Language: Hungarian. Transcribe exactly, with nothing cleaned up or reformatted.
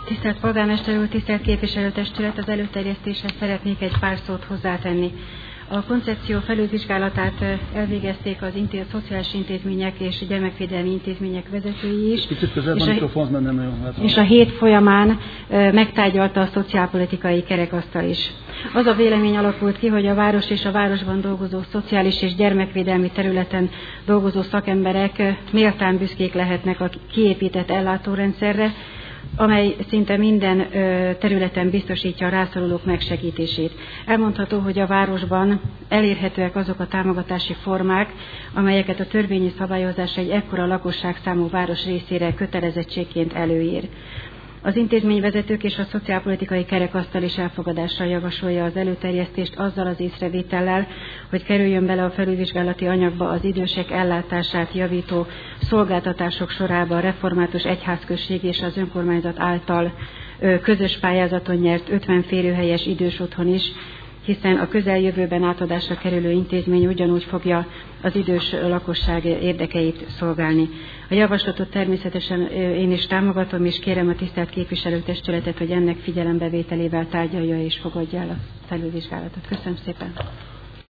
Tisztelt Polgármester úr, tisztelt képviselőtestület, az előterjesztéshez szeretnék egy pár szót hozzátenni. A koncepció felülvizsgálatát elvégezték az intéz, szociális intézmények és gyermekvédelmi intézmények vezetői is, és a, és a hét folyamán megtárgyalta a szociálpolitikai kerekasztal is. Az a vélemény alakult ki, hogy a város és a városban dolgozó szociális és gyermekvédelmi területen dolgozó szakemberek méltán büszkék lehetnek a kiépített ellátórendszerre, amely szinte minden területen biztosítja a rászorulók megsegítését. Elmondható, hogy a városban elérhetőek azok a támogatási formák, amelyeket a törvényi szabályozás egy ekkora lakosságszámú város részére kötelezettségként előír. Az intézményvezetők és a szociálpolitikai kerekasztal is elfogadásra javasolja az előterjesztést azzal az észrevétellel, hogy kerüljön bele a felülvizsgálati anyagba az idősek ellátását javító szolgáltatások sorába a református egyházközség és az önkormányzat által közös pályázaton nyert ötven férőhelyes idős otthon is, hiszen a közeljövőben átadásra kerülő intézmény ugyanúgy fogja az idős lakosság érdekeit szolgálni. A javaslatot természetesen én is támogatom, és kérem a tisztelt képviselőtestületet, hogy ennek figyelembevételével tárgyalja és fogadja el a felülvizsgálatot. Köszönöm szépen!